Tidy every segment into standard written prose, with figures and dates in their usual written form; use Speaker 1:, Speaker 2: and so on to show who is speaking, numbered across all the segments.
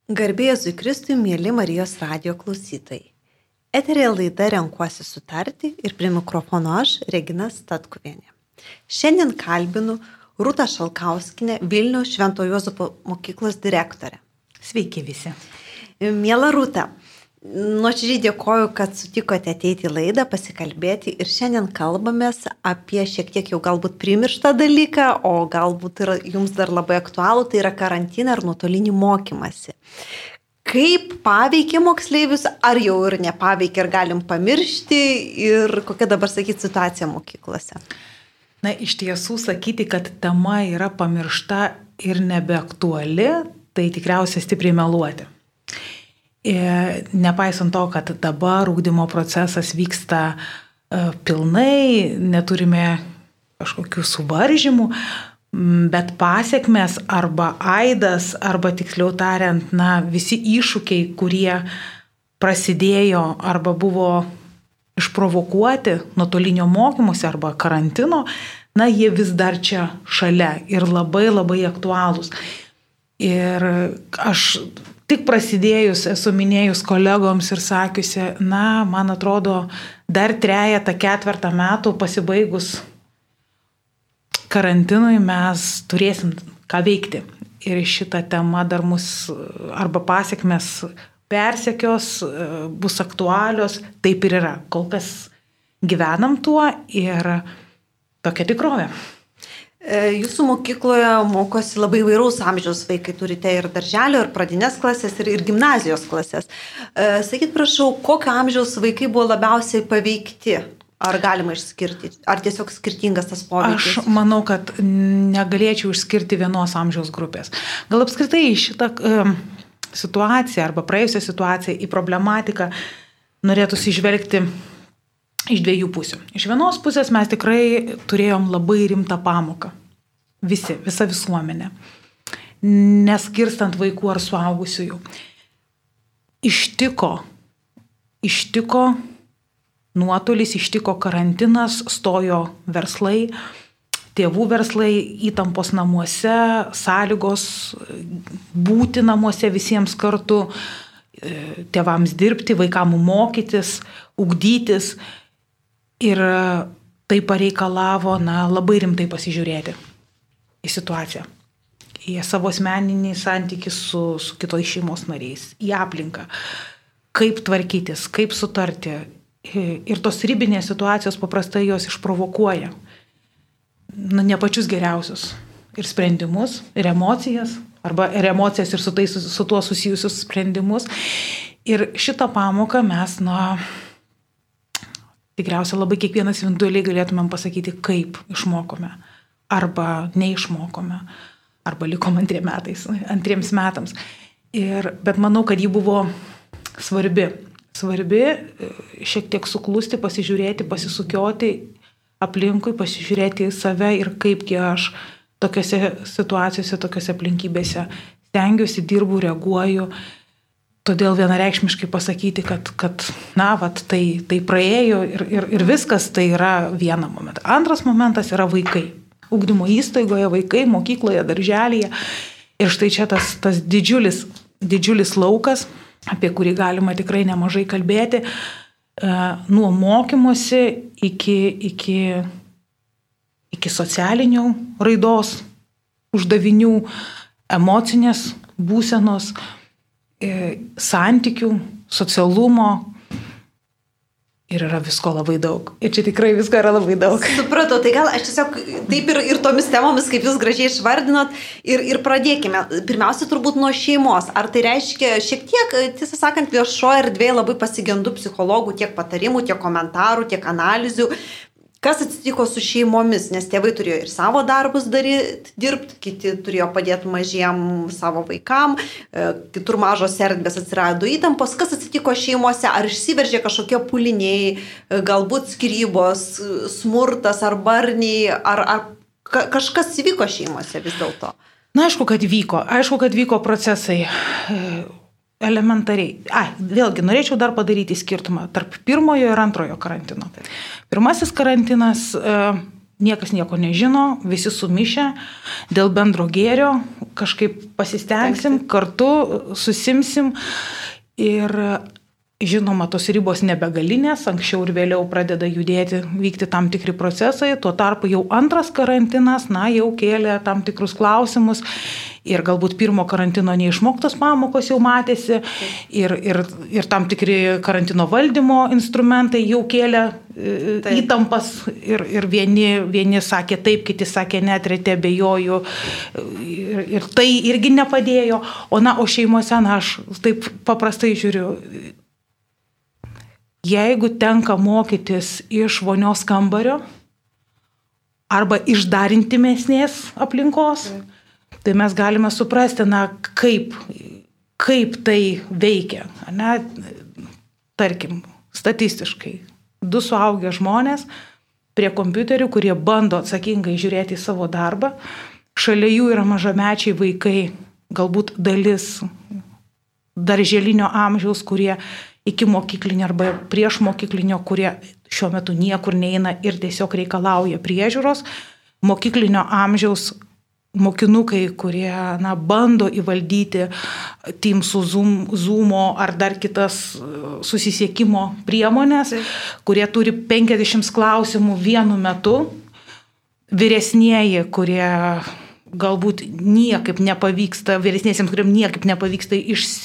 Speaker 1: Garbė Jėzui Kristui, mėly Marijos radijo klausytojai. Eterėje laida Renkuosi sutarti ir prie mikrofono aš, Regina Statkuvienė. Šiandien kalbinu Rūtą Šalkauskinę, Vilniaus Švento Juozapo mokyklos direktorę.
Speaker 2: Sveiki visi.
Speaker 1: Miela Rūta, nuoširdžiai dėkoju, kad sutikote ateiti į laidą, pasikalbėti ir šiandien kalbamės apie šiek tiek jau galbūt primirštą dalyką, o galbūt ir jums dar labai aktualų, tai yra karantiną ir nuotolinį mokymąsi. Kaip paveikė moksleivius, ar jau ir nepaveikė, ar galim pamiršti ir kokia dabar, sakyti, situacija mokyklose?
Speaker 2: Na, iš tiesų sakyti, kad tema yra pamiršta ir nebeaktuali, tai tikriausiai stipriai meluoti. Nepaisant to, kad dabar ugdymo procesas vyksta pilnai, neturime kažkokių suvaržymų, bet pasiekmes arba aidas, arba tiksliau tariant, visi iššūkiai, kurie prasidėjo arba buvo išprovokuoti nuotolinio mokymosi arba karantino, jie vis dar čia šalia ir labai labai aktualūs. Ir aš tik prasidėjus esu minėjus kolegoms ir sakiusi, man atrodo, dar 3-4 metų pasibaigus karantinui mes turėsim ką veikti. Ir šitą temą dar mus arba pasiekmes persekios, bus aktualios, taip ir yra. Kol kas gyvenam tuo ir tokia tikrovė.
Speaker 1: Jūsų mokykloje mokosi labai įvairaus amžiaus vaikai, turite ir darželio, ir pradinės klasės, ir gimnazijos klasės. Sakyt, prašau, kokio amžiaus vaikai buvo labiausiai paveikti? Ar galima išskirti? Ar tiesiog skirtingas tas poveikis?
Speaker 2: Aš manau, kad negalėčiau išskirti vienos amžiaus grupės. Gal apskritai šitą situaciją arba praėjusią situaciją į problematiką norėtųsi žvelgti iš dviejų pusių. Iš vienos pusės mes tikrai turėjom labai rimtą pamoką. Visa visuomenė. Neskirstant vaikų ar suaugusiųjų. Ištiko nuotolis, ištiko karantinas, stojo verslai, tėvų verslai, įtampos namuose, sąlygos būti namuose visiems kartu, tėvams dirbti, vaikams mokytis, ugdytis. Ir tai pareikalavo labai rimtai pasižiūrėti į situaciją, į savo asmeninį santykį su kitos šeimos nariais, į aplinką, kaip tvarkytis, kaip sutarti. Ir tos ribinės situacijos paprastai jos išprovokuoja ne pačius geriausius ir sprendimus, ir emocijas, arba ir emocijas ir su tuo susijusius sprendimus. Ir šitą pamoką mes, tikriausiai labai kiekvienas individualiai galėtumėm pasakyti, kaip išmokome, arba neišmokome, arba likom antriems metams. Bet manau, kad ji buvo svarbi, šiek tiek suklusti, pasižiūrėti, pasisukioti aplinkui, pasižiūrėti į save ir kaipgi aš tokiose situacijose, tokiose aplinkybėse stengiuosi, dirbu, reaguoju. Todėl vienareikšmiškai pasakyti, kad tai praėjo ir viskas, tai yra vienas momentas. Antras momentas yra vaikai. Ugdymo įstaigoje vaikai, mokykloje, darželyje. Ir štai čia tas didžiulis laukas, apie kurį galima tikrai nemažai kalbėti, nuo mokymosi iki socialinių raidos, uždavinių, emocinės būsenos, santykių, socialumo. Ir yra visko labai daug. Ir čia tikrai visko yra labai daug.
Speaker 1: Supratau, tai gal aš tiesiog taip ir tomis temomis, kaip jūs gražiai išvardinot, ir pradėkime. Pirmiausia, turbūt nuo šeimos. Ar tai reiškia šiek tiek, tiesą sakant, viešoje erdvėje labai pasigendu psichologų tiek patarimų, tiek komentarų, tiek analizių. Kas atsitiko su šeimomis, nes tėvai turėjo ir savo darbus dirbti, kiti turėjo padėti mažiem savo vaikam, kitur mažos erdvės atsirado įtampos. Kas atsitiko šeimose? Ar išsiveržė kažkokie puliniai, galbūt skyrybos, smurtas ar barniai, ar kažkas įvyko šeimose vis dėlto?
Speaker 2: Aišku, kad vyko procesai. Elementariai. Vėlgi, norėčiau dar padaryti skirtumą tarp pirmojo ir antrojo karantino. Pirmasis karantinas niekas nieko nežino, visi sumišę, dėl bendro gėrio kažkaip pasistengsim, kartu susimsim ir žinoma, tos ribos nebegalinės, anksčiau ir vėliau pradeda judėti, vykti tam tikri procesai, tuo tarpu jau antras karantinas, jau kėlė tam tikrus klausimus ir galbūt pirmo karantino neišmoktos pamokos jau matėsi ir tam tikri karantino valdymo instrumentai jau kėlė įtampas ir vieni sakė taip, kiti sakė ne, treti abejoju ir tai irgi nepadėjo, o šeimose, aš taip paprastai žiūriu, jeigu tenka mokytis iš vonios kambario arba iš dar intimesnės aplinkos, tai mes galime suprasti, kaip tai veikia. Tarkim, statistiškai, 2 suaugę žmonės prie kompiuterių, kurie bando atsakingai žiūrėti į savo darbą, šalia jų yra mažamečiai vaikai, galbūt dalis darželinio amžiaus, kurie iki mokyklinio arba prieš mokyklinio, kurie šiuo metu niekur neina ir tiesiog reikalauja priežiūros. Mokyklinio amžiaus mokinukai, kurie bando įvaldyti Teamsų, Zoomo ar dar kitas susisiekimo priemonės, kurie turi 50 klausimų vienu metu. Vyresnieji, kurie galbūt niekaip nepavyksta, vyresniesiems, kuriems niekaip nepavyksta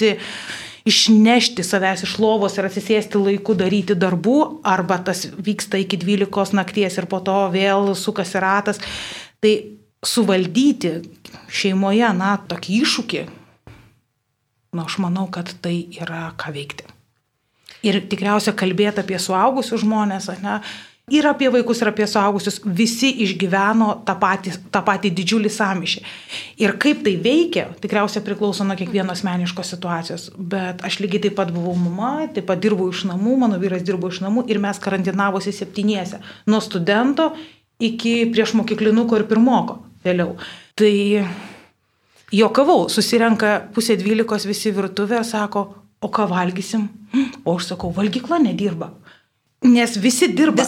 Speaker 2: išnešti savęs iš lovos ir atsisėsti laiku daryti darbų, arba tas vyksta iki 12 nakties ir po to vėl sukasi ratas. Tai suvaldyti šeimoje, tokį iššūkį, aš manau, kad tai yra ką veikti. Ir tikriausiai kalbėti apie suaugusius žmonės, ir apie vaikus, ir apie suaugusius, visi išgyveno tą patį didžiulį sąmyšį. Ir kaip tai veikia, tikriausiai priklauso nuo kiekvieno asmeniškos situacijos. Bet aš lygiai taip pat buvau mama, taip pat dirbau iš namų, mano vyras dirbo iš namų ir mes karantinavosi 7, nuo studento iki prieš mokyklinuko ir pirmoko vėliau. Tai juokavau, susirenka 11:30 visi virtuvė, sako, o ką valgysim? O aš sakau, valgykla nedirba. Nes visi dirba.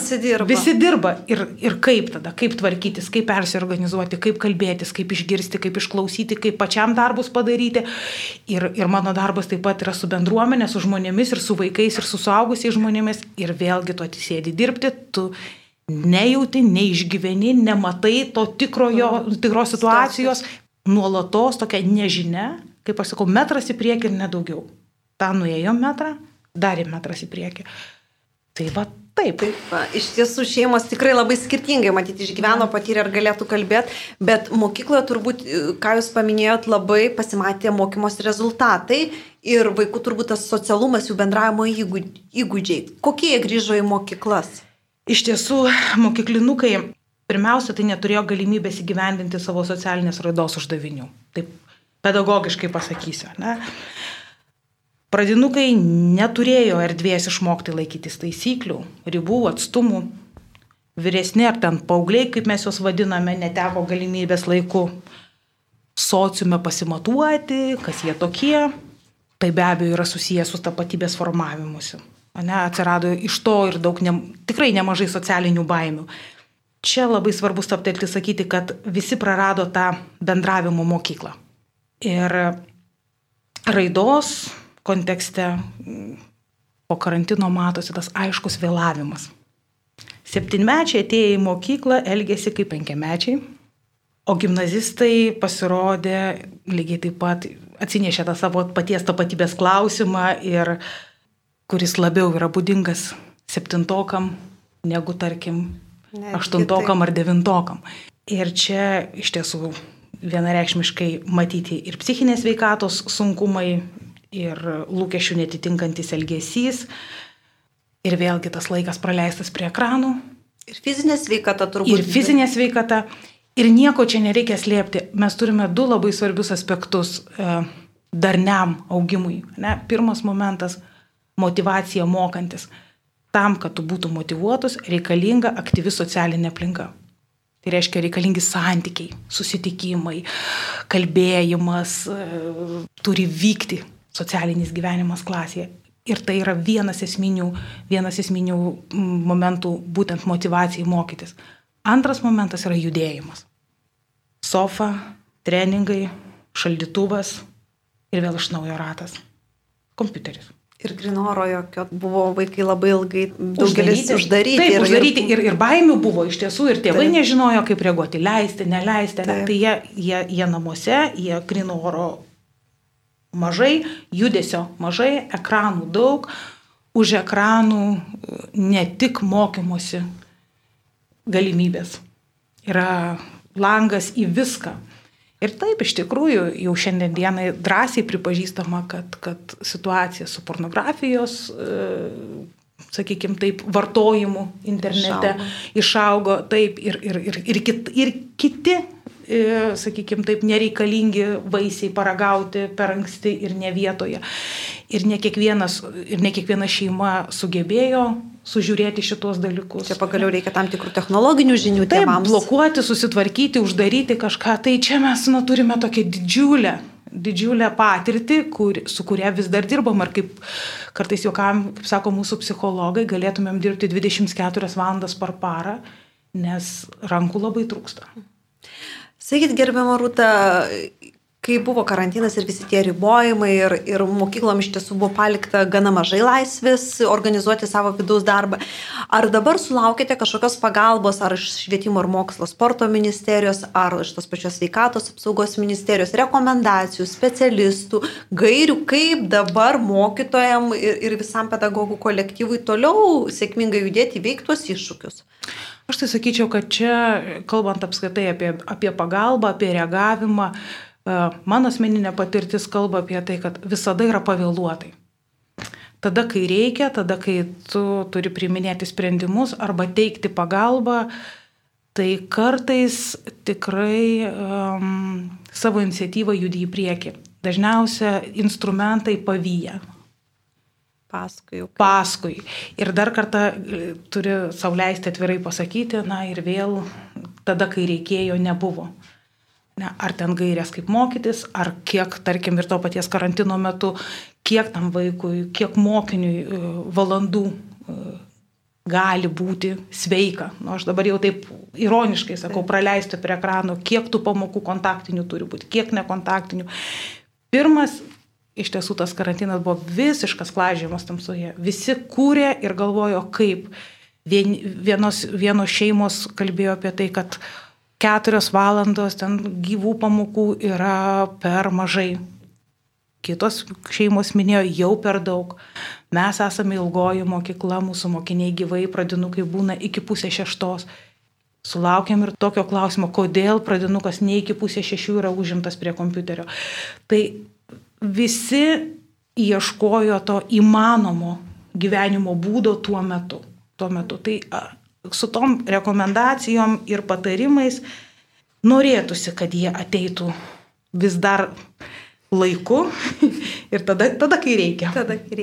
Speaker 2: Ir kaip tada, kaip tvarkytis, kaip persiorganizuoti, kaip kalbėtis, kaip išgirsti, kaip išklausyti, kaip pačiam darbus padaryti. Ir mano darbas taip pat yra su bendruomenė, su žmonėmis ir su vaikais ir su suaugusiais žmonėmis. Ir vėlgi tu atsisėdi dirbti, tu nejauti, neišgyveni, nematai to tikros situacijos. Nuolatos tokia nežinia, kaip aš sakau, metras į priekį ir nedaugiau. Ta nuėjo metrą, dar metras į priekį. Tai va taip.
Speaker 1: Iš tiesų šeimos tikrai labai skirtingai, matyti, išgyveno, patyrė ir galėtų kalbėti, bet mokykloje turbūt, ką jūs paminėjot, labai pasimatė mokymosi rezultatai ir vaikų turbūt tas socialumas, jų bendravimo įgūdžiai. Kokie jie grįžo į mokyklas?
Speaker 2: Iš tiesų, mokyklinukai pirmiausia, tai neturėjo galimybės įgyvendinti savo socialinės raidos uždavinių. Taip pedagogiškai pasakysiu, Pradinukai neturėjo erdvės išmokti laikytis taisyklių, ribų, atstumų. Vyresni ar ten paaugliai, kaip mes juos vadiname, neteko galimybės laiku sociume pasimatuoti, kas jie tokie. Tai be abejo yra susijęs su tapatybės formavimusi. Atsirado iš to ir daug, tikrai nemažai socialinių baimių. Čia labai svarbu stabtelti sakyti, kad visi prarado tą bendravimo mokyklą. Ir raidos kontekste po karantino matosi tas aiškus vėlavimas. 7-mečiai atėję į mokyklą elgėsi kaip 5-mečiai, o gimnazistai pasirodė lygiai taip pat, atsinešė tą savo paties tapatybės klausimą, ir kuris labiau yra būdingas 7-okam negu, tarkim, 8-okam ar 9-okam. Ir čia iš tiesų vienareikšmiškai matyti ir psichinės sveikatos sunkumai, ir lūkesčių netitinkantis elgesys, ir vėlgi tas laikas praleistas prie ekranų.
Speaker 1: Ir fizinė sveikata turbūt.
Speaker 2: Ir fizinė sveikata. Ir nieko čia nereikia slėpti. Mes turime 2 labai svarbius aspektus darniam augimui. Pirmas momentas – motyvacija mokantis. Tam, kad tu būtum motyvuotus, reikalinga aktyvi socialinė aplinka. Tai reiškia reikalingi santykiai, susitikimai, kalbėjimas, turi vykti socialinis gyvenimas klasėje. Ir tai yra vienas esminių momentų būtent motyvacijai mokytis. Antras momentas yra judėjimas. Sofa, treningai, šaldytuvas ir vėl iš naujo ratas. Kompiuteris.
Speaker 1: Ir grinoro jokio buvo vaikai labai ilgai daugelis uždaryti.
Speaker 2: Taip, uždaryti ir baimių buvo iš tiesų, ir tėvai nežinojo, kaip reaguoti, leisti, neleisti. Tai jie namuose, jie grinoro mažai, judesio mažai, ekranų daug, už ekranų ne tik mokymosi galimybės. Yra langas į viską. Ir taip, iš tikrųjų, jau šiandien dienai drąsiai pripažįstama, kad situacija su pornografijos, sakykime taip, vartojimu internete išaugo, taip, ir kiti, sakykime taip, nereikalingi vaisiai paragauti per anksti ir ne vietoje. Ir ne kiekviena šeima sugebėjo sužiūrėti šitos dalykus.
Speaker 1: Čia pagaliau reikia tam tikrų technologinių žinių tėvams.
Speaker 2: Taip, blokuoti, susitvarkyti, uždaryti kažką. Tai čia mes turime tokią didžiulę patirtį, su kuria vis dar dirbam. Ir kaip kartais juokam, kaip sako mūsų psichologai, galėtumėm dirbti 24 valandas per parą, nes rankų labai trūksta.
Speaker 1: Sakykit, gerbiama Rūta, kai buvo karantinas ir visi tie ribojimai ir mokyklom iš tiesų buvo palikta gana mažai laisvės organizuoti savo vidaus darbą, ar dabar sulaukėte kažkokios pagalbos, ar iš švietimo ir mokslo sporto ministerijos, ar iš tos pačios sveikatos apsaugos ministerijos, rekomendacijų, specialistų, gairių, kaip dabar mokytojam ir visam pedagogų kolektyvui toliau sėkmingai judėti, įveikti tuos iššūkius?
Speaker 2: Aš tai sakyčiau, kad čia, kalbant apskritai apie pagalbą, apie reagavimą, mano asmeninė patirtis kalba apie tai, kad visada yra pavėluotai. Tada, kai reikia, tada, kai tu turi priiminėti sprendimus arba teikti pagalbą, tai kartais tikrai savo iniciatyvą judi į priekį. Dažniausia instrumentai pavyja. Paskui. Ir dar kartą turi sau leisti atvirai pasakyti, ir vėl tada, kai reikėjo, nebuvo. Ar ten gairės kaip mokytis, ar kiek, tarkim, ir to paties karantino metu, kiek tam vaikui, kiek mokiniui valandų gali būti sveika. Aš dabar jau taip ironiškai sakau, praleisti prie ekrano, kiek tų pamokų kontaktinių turi būti, kiek nekontaktinių. Pirmas, iš tiesų, tas karantinas buvo visiškas klaidžiojimas tamsoje. Visi kūrė ir galvojo, kaip. Vienos šeimos kalbėjo apie tai, kad 4 valandos ten gyvų pamokų yra per mažai. Kitos šeimos minėjo jau per daug. Mes esame ilgoji mokykla, mūsų mokiniai gyvai, pradinukai būna iki 5:30. Sulaukėm ir tokio klausimo, kodėl pradinukas ne iki 5:30 yra užimtas prie kompiuterio. Tai visi ieškojo to įmanomo gyvenimo būdo tuo metu. Tai su tom rekomendacijom ir patarimais norėtųsi, kad jie ateitų vis dar laiku ir tada, kai reikia.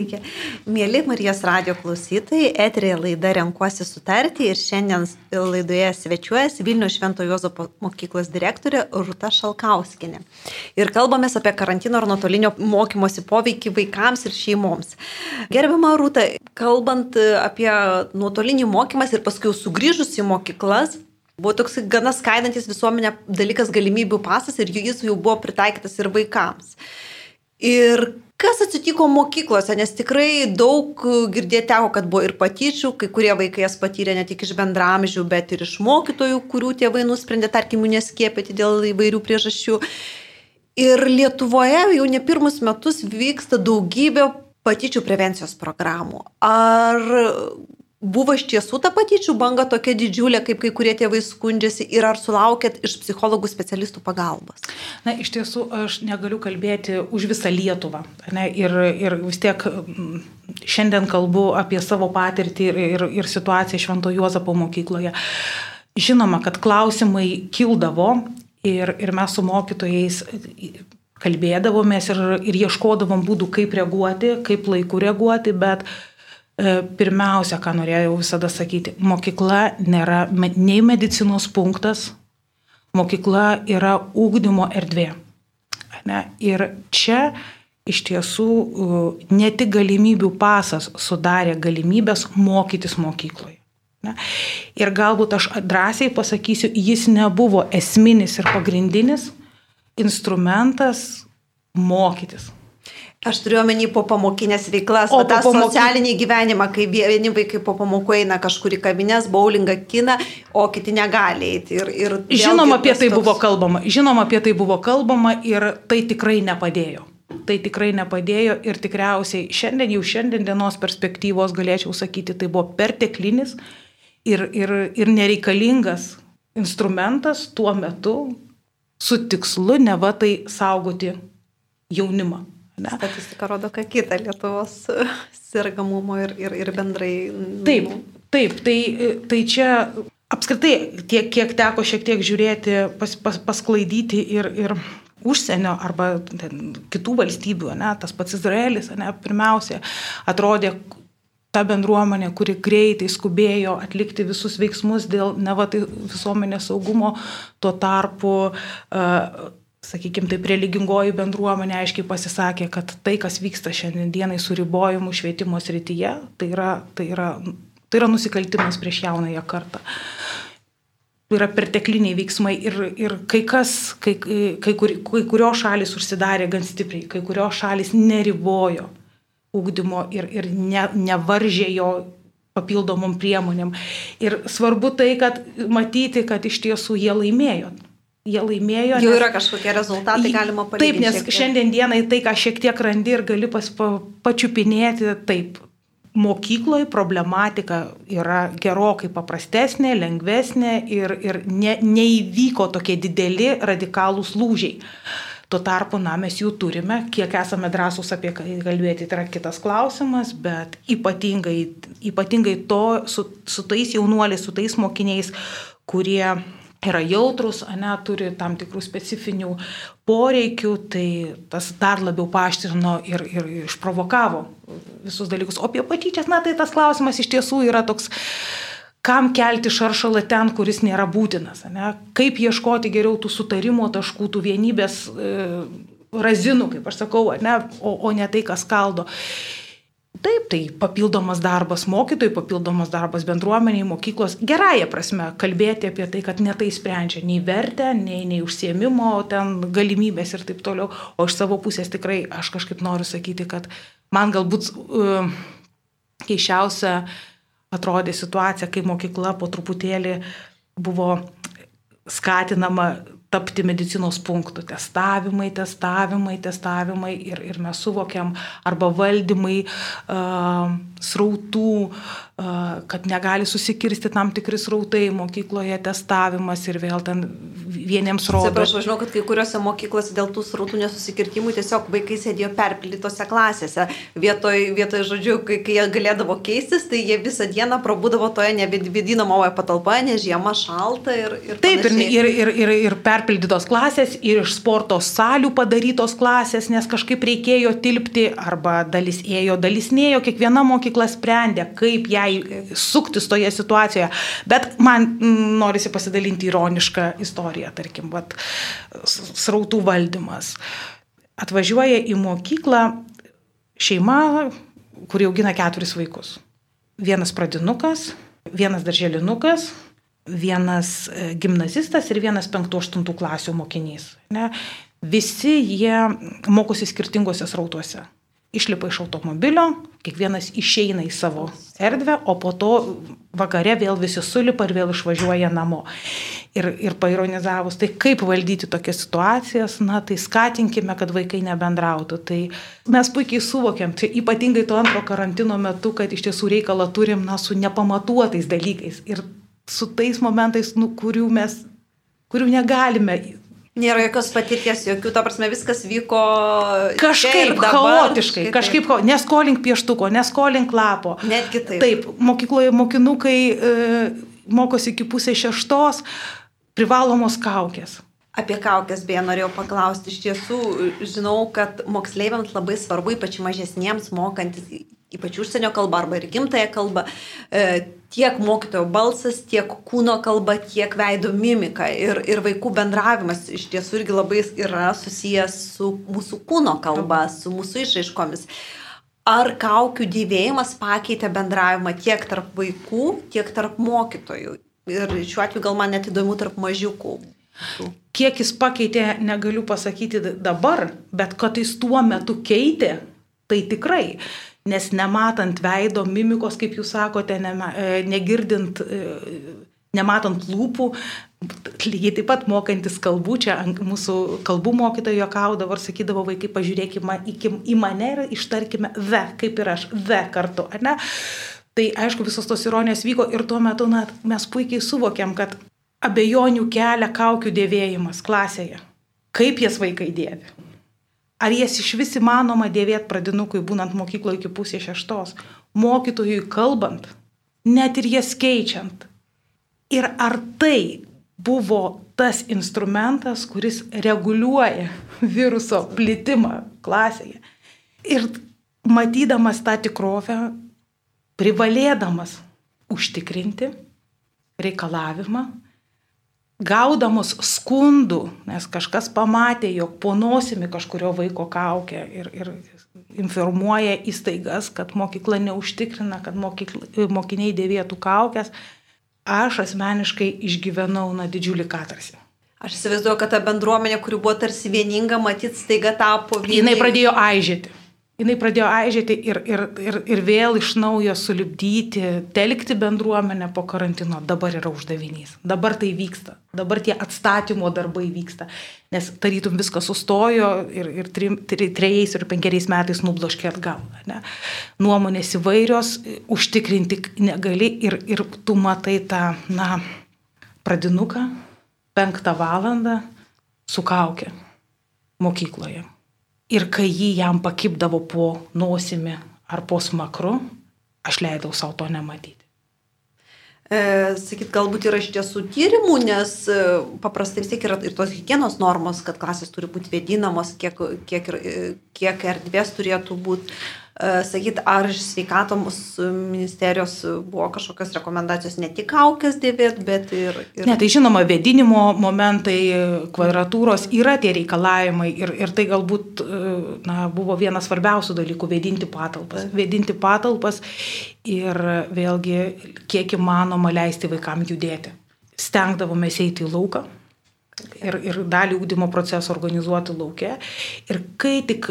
Speaker 1: Mieli Marijos radijo klausytojai, eteryje laida Renkuosi sutarti ir šiandien laidoje svečiuojasi Vilniaus Švento Juozapo mokyklos direktorė Rūta Šalkauskienė. Ir kalbamės apie karantino ir nuotolinio mokymosi poveikį vaikams ir šeimoms. Gerbiama Rūta, kalbant apie nuotolinį mokymas ir paskui sugrįžus į mokyklas, buvo toks gana skaidantis visuomenę dalykas galimybių pasas ir jis jau buvo pritaikytas ir vaikams. Ir kas atsitiko mokyklose, nes tikrai daug girdėti teko, kad buvo ir patyčių, kai kurie vaikai jas patyrė ne tik iš bendramžių, bet ir iš mokytojų, kurių tėvai nusprendė, tarkim, neskiepyti dėl įvairių priežasčių. Ir Lietuvoje jau ne pirmus metus vyksta daugybė patyčių prevencijos programų. Ar buvo iš tiesų ta patyčių banga tokia didžiulė, kaip kai kurie tėvai skundžiasi, ir ar sulaukėt iš psichologų specialistų pagalbos?
Speaker 2: Iš tiesų, aš negaliu kalbėti už visą Lietuvą. Ir vis tiek šiandien kalbu apie savo patirtį ir situaciją Švento Juozapo mokykloje. Žinoma, kad klausimai kildavo ir mes su mokytojais kalbėdavomės ir ieškodavom būdų, kaip reaguoti, kaip laiku reaguoti, bet pirmiausia, ką norėjau visada sakyti, mokykla nėra nei medicinos punktas, mokykla yra ugdymo erdvė. Ir čia iš tiesų ne tik galimybių pasas sudarė galimybės mokytis mokykloje. Ne? Ir galbūt aš drąsiai pasakysiu, jis nebuvo esminis ir pagrindinis instrumentas mokytis.
Speaker 1: Aš turiu omeny po pamokinės veiklas, o tą socialinį gyvenimą, kai vieni vaikai po pamokų eina kažkur į kavinės, bowlingą, kiną, o kiti negali eiti.
Speaker 2: Žinoma, apie tai buvo kalbama ir tai tikrai nepadėjo. Tai tikrai nepadėjo ir tikriausiai šiandien dienos perspektyvos galėčiau sakyti, tai buvo perteklinis ir nereikalingas instrumentas tuo metu su tikslu neva tai saugoti jaunimą. Ne?
Speaker 1: Statistika rodo, ką kita Lietuvos sergamumo ir bendrai.
Speaker 2: Taip, tai čia apskritai kiek teko šiek tiek žiūrėti, pasklaidyti ir užsienio arba kitų valstybių, ne, tas pats Izraelis, ne, pirmiausia, atrodė ta bendruomenė, kuri greitai skubėjo atlikti visus veiksmus dėl neva tai visuomenės saugumo, tuo tarpu sakykime, taip, religingoji bendruomenė aiškiai pasisakė, kad tai, kas vyksta šiandienai su ribojimu švietimo srityje, tai yra nusikaltimas prieš jaunąją kartą. Tai yra pertekliniai veiksmai ir kai kurios šalys užsidarė gan stipriai, kai kurios šalys neribojo ugdymo ir nevaržė jo papildomom priemonėm. Ir svarbu tai, kad matyti, kad iš tiesų jie laimėjo. Jau
Speaker 1: yra kažkokie rezultatai, galima palyginti.
Speaker 2: Taip, nes šiandien dienai tai, ką šiek tiek randi ir gali pačiupinėti, taip, mokykloje problematika yra gerokai paprastesnė, lengvesnė ir neįvyko tokie dideli radikalūs lūžiai. Tuo tarpu, mes jų turime, kiek esame drąsūs apie kalbėti, tai yra kitas klausimas, bet ypatingai to su tais jaunuoliais, su tais mokiniais, kurie yra jautrus, turi tam tikrų specifinių poreikių, tai tas dar labiau paaštrino ir išprovokavo visus dalykus. O apie patyčias, tai tas klausimas iš tiesų yra toks, kam kelti šaršalą ten, kuris nėra būtinas, kaip ieškoti geriau tų sutarimo taškų, tų vienybės razinų, kaip aš sakau, o ne tai, kas skaldo. Taip, tai papildomas darbas mokytojai, papildomas darbas bendruomeniai, mokyklos, gerąją prasme kalbėti apie tai, kad ne tai sprendžia nei vertę, nei užsiėmimo, ten galimybės ir taip toliau. O iš savo pusės tikrai aš kažkaip noriu sakyti, kad man galbūt keiščiausia atrodė situacija, kai mokykla po truputėlį buvo skatinama tapti medicinos punktų, testavimai ir mes suvokiam arba valdymai srautų, kad negali susikirsti tam tikri srautai mokykloje, testavimas ir vėl ten vieniems rodo.
Speaker 1: Aš žinau, kad kai kuriuose mokyklose dėl tų srautų nesusikirtimų tiesiog vaikai sėdėjo perpildytose klasėse. Vietoj žodžiu, kai jie galėdavo keistis, tai jie visą dieną prabūdavo toje nevėdinamoje patalpoje, nes žiema šalta ir
Speaker 2: taip, ir perpildytos klasės, ir iš sporto salių padarytos klasės, nes kažkaip reikėjo tilpti, arba dalis ėjo, dalis nėjo, kiekviena mokykla sprendė, kaip jai suktis toje situacijoje. Bet man norisi pasidalinti ironišką istoriją, tarkim, srautų valdymas. Atvažiuoja į mokyklą šeima, kuri augina 4 vaikus. Vienas pradinukas, vienas darželinukas, vienas gimnazistas ir vienas 5-8 klasių mokinys. Visi jie mokosi skirtingose srautuose. Išlipa iš automobilio, kiekvienas išeina į savo erdvę, o po to vakare vėl visi sulipa ir vėl išvažiuoja namo. Ir paironizavus, tai kaip valdyti tokias situacijas, tai skatinkime, kad vaikai nebendrautų. Tai mes puikiai suvokiam, tai ypatingai to antro karantino metu, kad iš tiesų reikalą turim su nepamatuotais dalykais ir su tais momentais, kurių negalime.
Speaker 1: Nėra jokios patirties, jokių, ta prasme, viskas vyko
Speaker 2: kažkaip chaotiškai, neskolink pieštuko, neskolink lapo.
Speaker 1: Netgi taip.
Speaker 2: Taip, mokykloje mokinukai mokosi iki 5:30, privalomos kaukės.
Speaker 1: Apie kaukės beje norėjau paklausti. Iš tiesų, žinau, kad moksleiviams labai svarbu, ypač mažesniems mokantis, ypač užsienio kalbą arba ir gimtąją kalbą, tiek mokytojo balsas, tiek kūno kalba, tiek veido mimika. Ir vaikų bendravimas iš tiesų irgi labai yra susijęs su mūsų kūno kalba, su mūsų išraiškomis. Ar kaukių dėvėjimas pakeitė bendravimą tiek tarp vaikų, tiek tarp mokytojų? Ir šiuo atveju gal man net įdomu tarp mažiukų.
Speaker 2: Kiek jis pakeitė, negaliu pasakyti dabar, bet kad jis tuo metu keitė, tai tikrai. Nes nematant veido, mimikos, kaip jūs sakote, negirdint, nematant lūpų, lygiai taip pat mokantis kalbų, čia mūsų kalbų mokytojo juokaudavo ir sakydavo vaikai, pažiūrėkime į mane ir ištarkime the, kaip ir aš, the kartu, ne? Tai aišku, visos tos ironijos vyko ir tuo metu mes puikiai suvokiam, kad abejonių kelia kaukių dėvėjimas klasėje. Kaip jas vaikai dėvi? Ar jas iš vis įmanoma dėvėti pradinukui, būnant mokykloje iki 5:30, mokytojui kalbant, net ir jas keičiant? Ir ar tai buvo tas instrumentas, kuris reguliuoja viruso plitimą klasėje? Ir matydamas tą tikrovę, privalėdamas užtikrinti reikalavimą, gaudamos skundų, nes kažkas pamatė, jog po nosimi kažkurio vaiko kaukia ir informuoja įstaigas, kad mokykla neužtikrina, kad mokiniai dėvėtų kaukės, aš asmeniškai išgyvenau didžiulį katarsį.
Speaker 1: Aš įsivaizduoju, kad ta bendruomenė, kuri buvo tarsi vieninga, matyt, staiga tapo vieninga.
Speaker 2: Jinai pradėjo aižėti. Ir vėl iš naujo sulipdyti, telkti bendruomenę po karantino. Dabar yra uždavinys. Dabar tai vyksta. Dabar tie atstatymo darbai vyksta. Nes tarytum viskas sustojo ir 3 ir 5 metais nubloškė atgal. Ne? Nuomonės įvairios, užtikrinti negali ir tu matai tą pradinuką 5 valandą su kauke mokykloje. Ir kai jį jam pakibdavo po nosimi ar po smakru, aš leidau savo to nematyti.
Speaker 1: Sakyt, galbūt yra iš tiesų tyrimų, nes paprastai vis tiek yra ir tos higienos normos, kad klasės turi būti vėdinamos, kiek erdvės turėtų būti. Sakyt, ar iš sveikatos ministerijos buvo kažkokios rekomendacijos ne tik kaukės dėvėti, bet ir...
Speaker 2: Ne, tai žinoma, vėdinimo momentai, kvadratūros yra tie reikalavimai ir tai galbūt buvo vienas svarbiausių dalykų - vėdinti patalpas ir vėlgi kiek įmanoma leisti vaikams judėti. Stengdavomės eiti į lauką ir dalį ugdymo proceso organizuoti lauke ir kai tik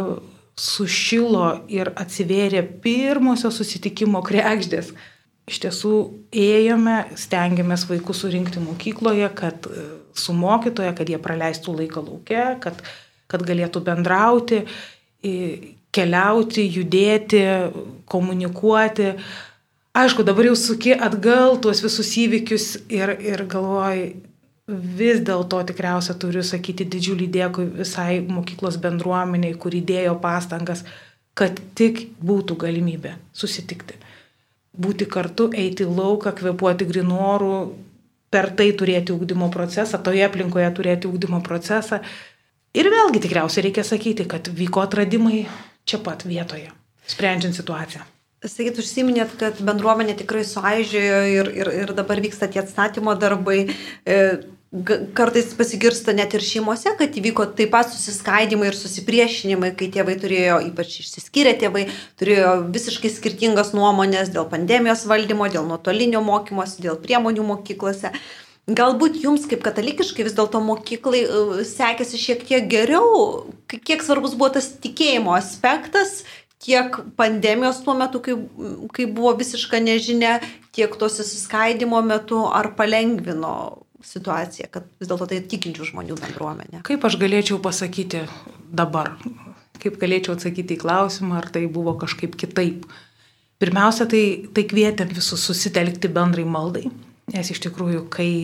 Speaker 2: sušilo ir atsivėrė pirmosios susitikimo kregždės. Iš tiesų ėjome, stengiamės vaikus surinkti mokykloje, kad su mokytoja, kad jie praleistų laiką lauke, kad galėtų bendrauti, keliauti, judėti, komunikuoti. Aišku, dabar jau suki atgal tuos visus įvykius ir galvoju, vis dėlto tikriausia turiu sakyti didžiulį dėkui visai mokyklos bendruomeniai, kuri dėjo pastangas, kad tik būtų galimybė susitikti. Būti kartu, eiti į lauką, kvėpuoti grynu oru, per tai turėti ugdymo procesą, toje aplinkoje turėti ugdymo procesą. Ir vėlgi tikriausiai reikia sakyti, kad vyko atradimai čia pat vietoje, sprendžiant situaciją.
Speaker 1: Sakyt, užsiminėt, kad bendruomenė tikrai suaižėjo ir dabar vyksta tie atstatymo darbai. Kartais pasigirsta net ir šeimose, kad įvyko taip pat susiskaidimai ir susipriešinimai, kai tėvai turėjo, ypač išsiskyrę tėvai, turėjo visiškai skirtingas nuomonės dėl pandemijos valdymo, dėl nuotolinio mokymosi, dėl priemonių mokyklose. Galbūt jums kaip katalikiškai vis dėlto mokyklai sekėsi šiek tiek geriau, kiek svarbus buvo tas tikėjimo aspektas, tiek pandemijos tuo metu, kai buvo visiška nežinia, tiek to susiskaidimo metu, ar palengvino situaciją, kad vis dėlto tai tikinčių žmonių bendruomenė.
Speaker 2: Kaip aš galėčiau pasakyti dabar? Kaip galėčiau atsakyti į klausimą, ar tai buvo kažkaip kitaip? Pirmiausia, tai kvietėm visus susitelkti bendrai maldai, nes iš tikrųjų,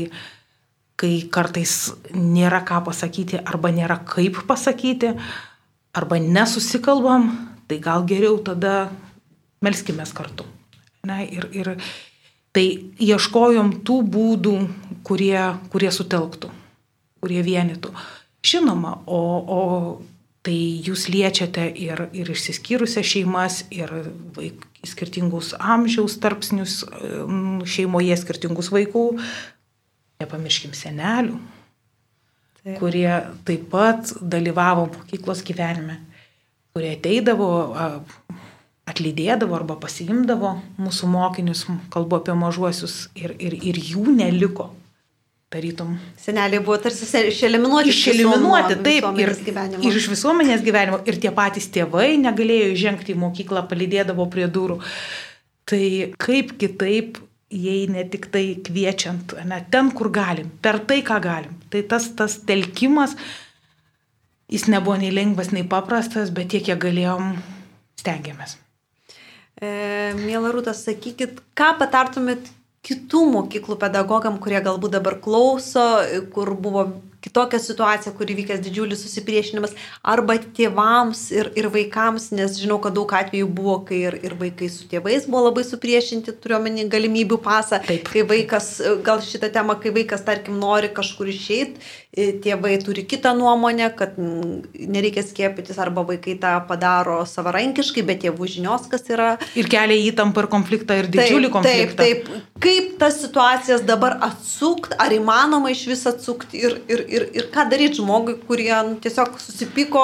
Speaker 2: kai kartais nėra ką pasakyti arba nėra kaip pasakyti, arba nesusikalbam, tai gal geriau tada melskimės kartu. Na, ir tai ieškojom tų būdų, kurie sutelktų, kurie vienytų. Žinoma, o tai jūs liečiate ir išsiskyrusias šeimas, ir skirtingus amžiaus tarpsnius šeimoje, skirtingus vaikų. Nepamirškim senelių, kurie taip pat dalyvavo mokyklos gyvenime, kurie ateidavo atlydėdavo arba pasiimdavo mūsų mokinius, kalbu apie mažuosius, ir jų neliko. Tarytum.
Speaker 1: Seneliai buvo tarsi išeliminuoti.
Speaker 2: Išeliminuoti, taip, ir iš visuomenės gyvenimo. Ir tie patys tėvai negalėjo žengti į mokyklą, palydėdavo prie durų. Tai kaip kitaip, jei ne tik tai kviečiant, ne, ten, kur galim, per tai, ką galim. Tai tas telkimas, jis nebuvo nei lengvas, nei paprastas, bet tiek, kiek galėjom, stengiamės.
Speaker 1: Miela Rūta, sakykit, ką patartumėt kitų mokyklų pedagogam, kurie galbūt dabar klauso, kur buvo kitokia situacija, kur įvykęs didžiulis susipriešinimas, arba tėvams ir vaikams, nes žinau, kad daug atvejų buvo, kai ir vaikai su tėvais buvo labai supriešinti, turiuomenį galimybių pasą,
Speaker 2: taip.
Speaker 1: Kai vaikas, gal šitą temą, kai vaikas, tarkim, nori kažkur išeiti, tėvai turi kitą nuomonę, kad nereikia skiepytis, arba vaikai tą padaro savarankiškai, bet tėvų žinios, kas yra.
Speaker 2: Ir kelia įtampą ir konfliktą, ir didžiulį konfliktą.
Speaker 1: Taip. Kaip tas situacijas dabar atsukti, ar įmanoma iš vis atsukti ir ką daryti žmogui, kurie tiesiog susipyko,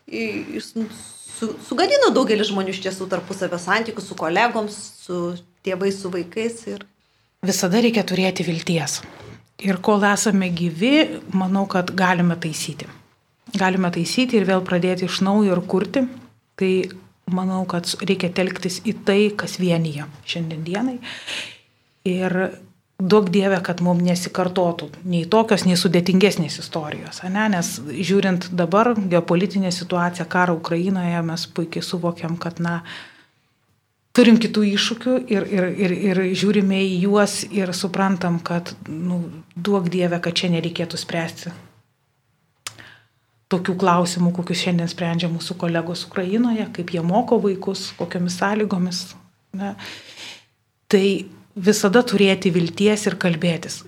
Speaker 1: sugadino daugelį žmonių iš tiesų tarpusavio santykių su kolegoms, su tėvais, su vaikais.
Speaker 2: Visada reikia turėti vilties. Ir kol esame gyvi, manau, kad galime taisyti. Galime taisyti ir vėl pradėti iš naujo ir kurti. Tai manau, kad reikia telktis į tai, kas vienyje šiandien dienai. Ir duok Dieve, kad mums nesikartotų nei tokios, nei sudėtingesnės istorijos. Ne? Nes žiūrint dabar geopolitinę situaciją, karą Ukrainoje, mes puikiai suvokiam, kad turim kitų iššūkių ir žiūrime į juos ir suprantam, kad duok Dieve, kad čia nereikėtų spręsti tokių klausimų, kokius šiandien sprendžia mūsų kolegos Ukrainoje, kaip jie moko vaikus, kokiomis sąlygomis. Ne? Tai visada turėti vilties ir kalbėtis.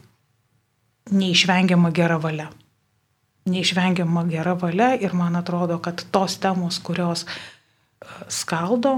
Speaker 2: Neišvengiama gera valia. Neišvengiama gera valia ir man atrodo, kad tos temos, kurios skaldo,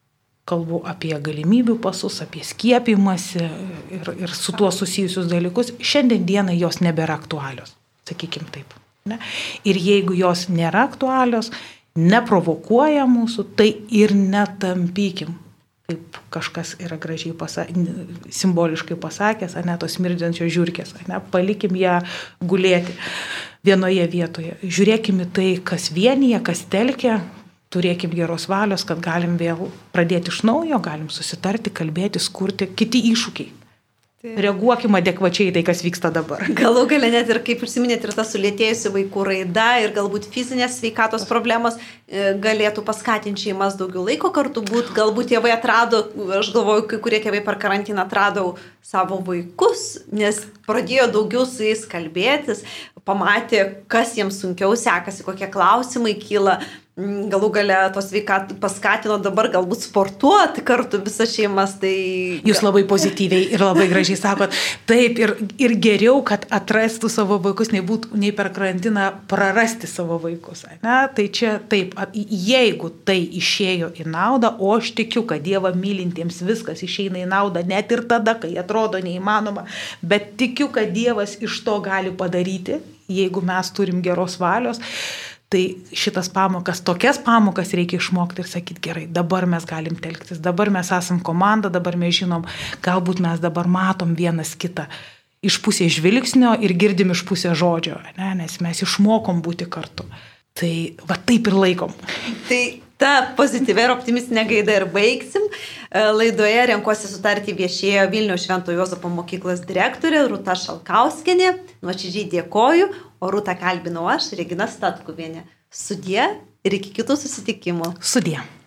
Speaker 2: kalbu apie galimybių pasus, apie skiepimąsi ir su tuo susijusius dalykus, šiandien dienai jos nebėra aktualios, sakykim taip. Ne? Ir jeigu jos nėra aktualios, neprovokuoja mūsų, tai ir netampykim. Kaip kažkas yra gražiai simboliškai pasakęs, tos smirdžiančios žiurkės, palikim ją gulėti vienoje vietoje. Žiūrėkim į tai, kas vienyje, kas telkia, turėkim geros valios, kad galim vėl pradėti iš naujo, galim susitarti, kalbėti, kurti kiti iššūkiai. Reaguokim adekvačiai tai, kas vyksta dabar.
Speaker 1: Galų gale net ir, kaip užsiminėt, ir ta sulėtėjusi vaikų raida ir galbūt fizinės sveikatos problemos galėtų paskatinti šeimas daugiau laiko kartu būti. Galbūt tėvai atrado, aš galvoju, kai kurie tėvai per karantiną atrado savo vaikus, nes pradėjo daugiau su jais kalbėtis, pamatė, kas jiems sunkiau sekasi, kokie klausimai kyla. Galų gale tos sveikatos paskatino dabar galbūt sportuoti kartu visas šeimas. Tai...
Speaker 2: Jūs labai pozityviai ir labai gražiai sakot. Taip, ir geriau, kad atrastų savo vaikus, nei per karantiną prarasti savo vaikus. Ne? Tai čia taip, jeigu tai išėjo į naudą, o aš tikiu, kad Dievą mylintiems viskas išeina į naudą, net ir tada, kai atrodo neįmanoma, bet tikiu, kad Dievas iš to gali padaryti, jeigu mes turim geros valios. Tai šitas tokias pamokas reikia išmokti ir sakyti, gerai, dabar mes galim telktis, dabar mes esam komanda, dabar mes žinom, galbūt mes dabar matom vienas kitą iš pusės žvilgsnio ir girdim iš pusės žodžio, ne? Nes mes išmokom būti kartu. Tai va taip ir laikom.
Speaker 1: Tai ta pozityvia ir optimistinė gaida ir baigsim. Laidoje Renkuosi sutarti viešėjo Vilniaus Švento Juozapo mokyklos direktorė Rūta Šalkauskienė. Nuoširdžiai dėkoju, o Rūtą kalbinau aš, Regina Statkuvienė. Sudie ir iki kitų susitikimų.
Speaker 2: Sudie.